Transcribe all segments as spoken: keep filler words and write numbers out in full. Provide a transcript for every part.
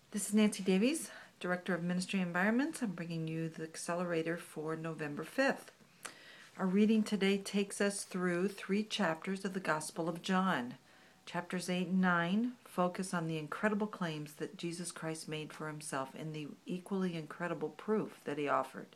This is Nancy Davies, Director of Ministry Environments. I'm bringing you the Accelerator for November fifth. Our reading today takes us through three chapters of the Gospel of John. Chapters eight and nine focus on the incredible claims that Jesus Christ made for himself and the equally incredible proof that he offered,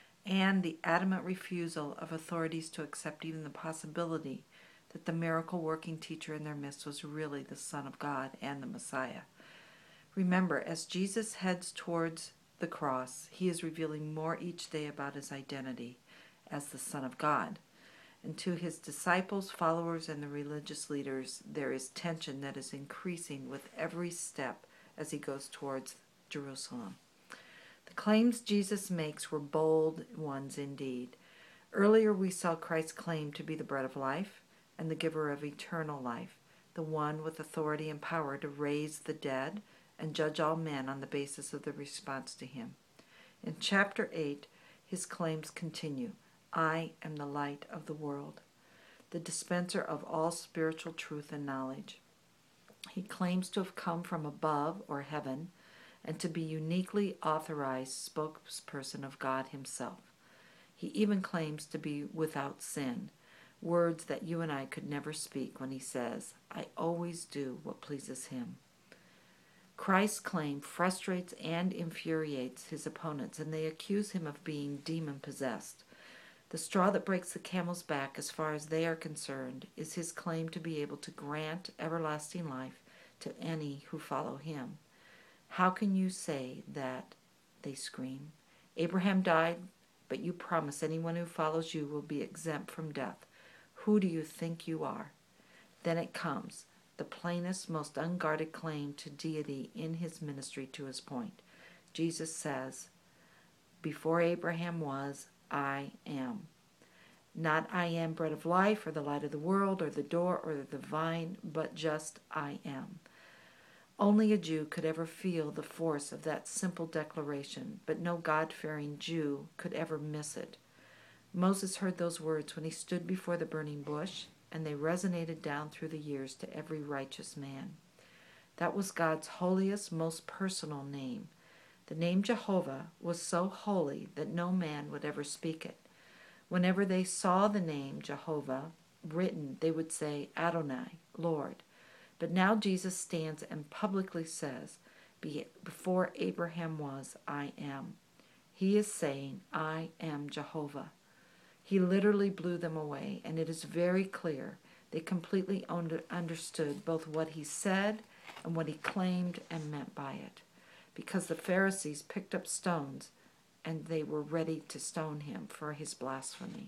and the adamant refusal of authorities to accept even the possibility that the miracle-working teacher in their midst was really the Son of God and the Messiah. Remember, as Jesus heads towards the cross, he is revealing more each day about his identity as the Son of God. And to his disciples, followers, and the religious leaders, there is tension that is increasing with every step as he goes towards Jerusalem. The claims Jesus makes were bold ones indeed. Earlier we saw Christ claim to be the bread of life and the giver of eternal life, the one with authority and power to raise the dead and judge all men on the basis of their response to him. In chapter eight, his claims continue. I am the light of the world, the dispenser of all spiritual truth and knowledge. He claims to have come from above or heaven and to be uniquely authorized spokesperson of God himself. He even claims to be without sin, words that you and I could never speak when he says, I always do what pleases him. Christ's claim frustrates and infuriates his opponents, and they accuse him of being demon-possessed. The straw that breaks the camel's back, as far as they are concerned, is his claim to be able to grant everlasting life to any who follow him. How can you say that? They scream. Abraham died, but you promise anyone who follows you will be exempt from death. Who do you think you are? Then it comes, the plainest, most unguarded claim to deity in his ministry to his point. Jesus says, before Abraham was, I am. Not I am bread of life or the light of the world or the door or the vine, but just I am. Only a Jew could ever feel the force of that simple declaration, but no God-fearing Jew could ever miss it. Moses heard those words when he stood before the burning bush, and they resonated down through the years to every righteous man. That was God's holiest, most personal name. The name Jehovah was so holy that no man would ever speak it. Whenever they saw the name Jehovah written, they would say, Adonai, Lord. But now Jesus stands and publicly says, before Abraham was, I am. He is saying, I am Jehovah. He literally blew them away, and it is very clear they completely understood both what he said and what he claimed and meant by it, because the Pharisees picked up stones and they were ready to stone him for his blasphemy.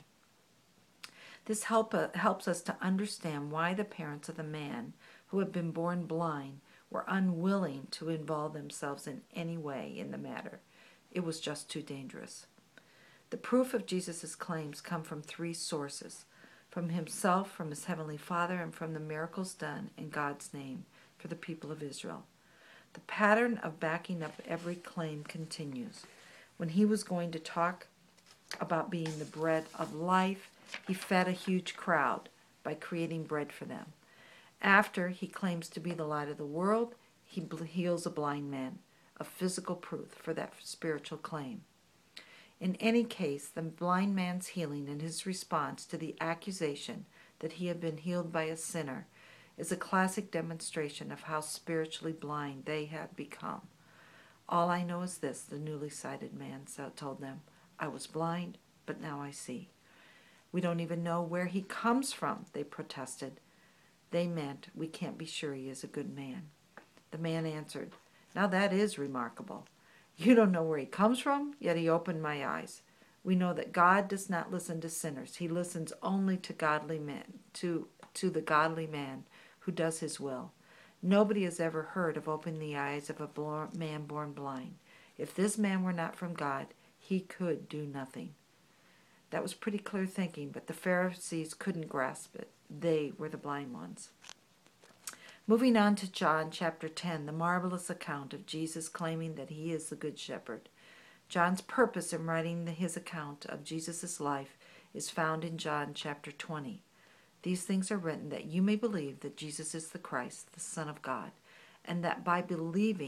This help, uh, helps us to understand why the parents of the man who had been born blind were unwilling to involve themselves in any way in the matter. It was just too dangerous. The proof of Jesus' claims come from three sources, from himself, from his heavenly Father, and from the miracles done in God's name for the people of Israel. The pattern of backing up every claim continues. When he was going to talk about being the bread of life, he fed a huge crowd by creating bread for them. After he claims to be the light of the world, he heals a blind man, a physical proof for that spiritual claim. In any case, the blind man's healing and his response to the accusation that he had been healed by a sinner is a classic demonstration of how spiritually blind they had become. All I know is this, the newly sighted man told them, I was blind, but now I see. We don't even know where he comes from, they protested. They meant, we can't be sure he is a good man. The man answered, now that is remarkable. You don't know where he comes from, yet he opened my eyes. We know that God does not listen to sinners. He listens only to godly men, to, to the godly man who does his will. Nobody has ever heard of opening the eyes of a man born blind. If this man were not from God, he could do nothing. That was pretty clear thinking, but the Pharisees couldn't grasp it. They were the blind ones. Moving on to John chapter ten, the marvelous account of Jesus claiming that he is the Good Shepherd. John's purpose in writing his account of Jesus' life is found in John chapter twenty. These things are written that you may believe that Jesus is the Christ, the Son of God, and that by believing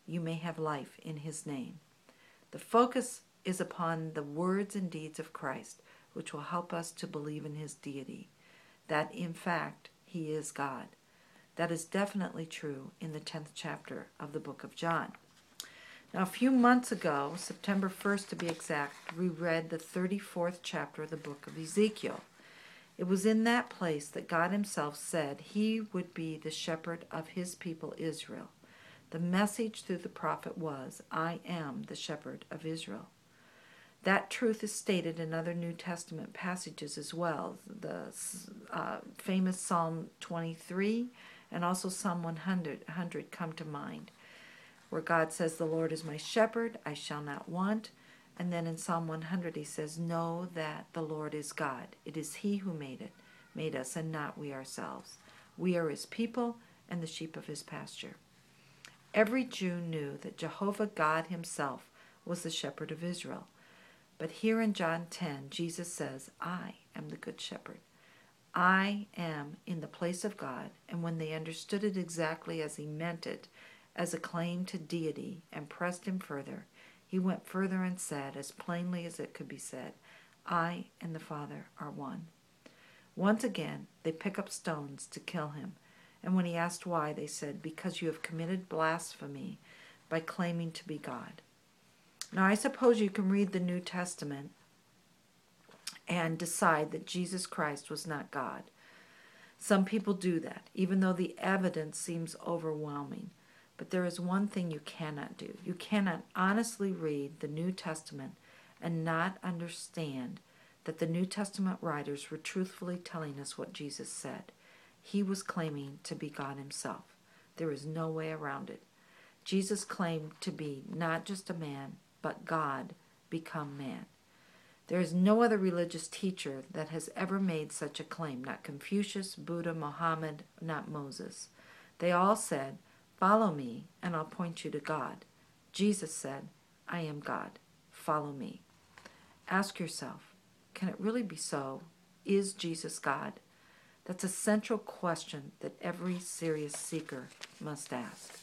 you may have life in his name. The focus is upon the words and deeds of Christ, which will help us to believe in his deity, that in fact he is God. That is definitely true in the tenth chapter of the book of John. Now, a few months ago, September first to be exact, we read the thirty-fourth chapter of the book of Ezekiel. It was in that place that God himself said he would be the shepherd of his people Israel. The message through the prophet was, I am the shepherd of Israel. That truth is stated in other New Testament passages as well. The uh, famous Psalm twenty-three and also Psalm one hundred, one hundred come to mind, where God says, the Lord is my shepherd, I shall not want. And then in Psalm one hundred he says, know that the Lord is God. It is he who made it, made us, and not we ourselves. We are his people and the sheep of his pasture. Every Jew knew that Jehovah God himself was the shepherd of Israel. But here in John ten, Jesus says, I am the good shepherd. I am in the place of God. And when they understood it exactly as he meant it, as a claim to deity, and pressed him further, he went further and said, as plainly as it could be said, I and the Father are one. Once again, they pick up stones to kill him. And when he asked why, they said, because you have committed blasphemy by claiming to be God. Now, I suppose you can read the New Testament and decide that Jesus Christ was not God. Some people do that, even though the evidence seems overwhelming. But there is one thing you cannot do. You cannot honestly read the New Testament and not understand that the New Testament writers were truthfully telling us what Jesus said. He was claiming to be God himself. There is no way around it. Jesus claimed to be not just a man, but God become man. There is no other religious teacher that has ever made such a claim, not Confucius, Buddha, Muhammad, not Moses. They all said, follow me and I'll point you to God. Jesus said, I am God. Follow me. Ask yourself, can it really be so? Is Jesus God? That's a central question that every serious seeker must ask.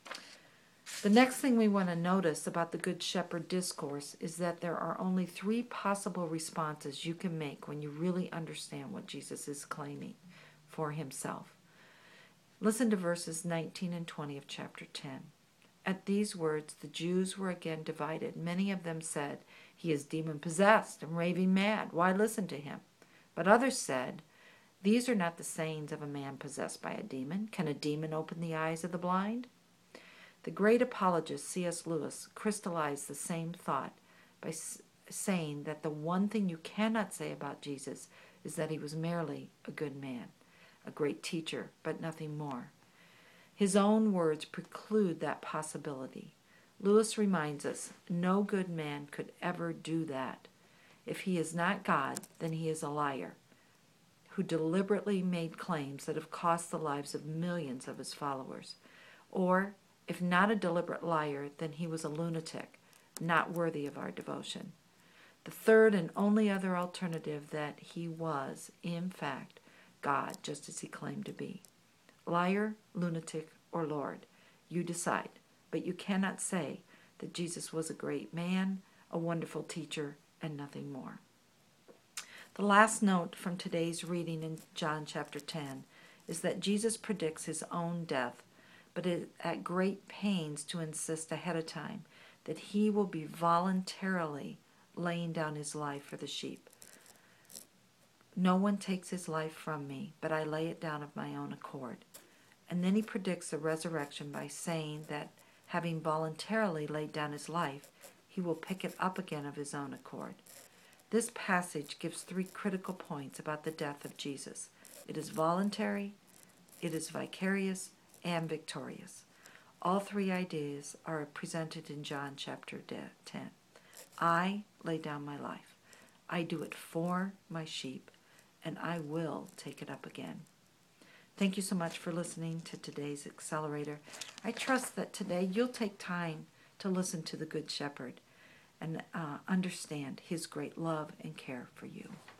The next thing we want to notice about the Good Shepherd discourse is that there are only three possible responses you can make when you really understand what Jesus is claiming for himself. Listen to verses nineteen and twenty of chapter ten. At these words, the Jews were again divided. Many of them said, he is demon-possessed and raving mad. Why listen to him? But others said, these are not the sayings of a man possessed by a demon. Can a demon open the eyes of the blind? The great apologist C S Lewis crystallized the same thought by s- saying that the one thing you cannot say about Jesus is that he was merely a good man, a great teacher, but nothing more. His own words preclude that possibility. Lewis reminds us, no good man could ever do that. If he is not God, then he is a liar, who deliberately made claims that have cost the lives of millions of his followers. Or, if not a deliberate liar, then he was a lunatic, not worthy of our devotion. The third and only other alternative that he was, in fact, God, just as he claimed to be. Liar, lunatic, or Lord, you decide. But you cannot say that Jesus was a great man, a wonderful teacher, and nothing more. The last note from today's reading in John chapter ten is that Jesus predicts his own death, but is at great pains to insist ahead of time that he will be voluntarily laying down his life for the sheep. No one takes his life from me, but I lay it down of my own accord. And then he predicts the resurrection by saying that having voluntarily laid down his life, he will pick it up again of his own accord. This passage gives three critical points about the death of Jesus. It is voluntary, it is vicarious, and victorious. All three ideas are presented in John chapter ten. I lay down my life. I do it for my sheep, and I will take it up again. Thank you so much for listening to today's Accelerator. I trust that today you'll take time to listen to the Good Shepherd and uh, understand his great love and care for you.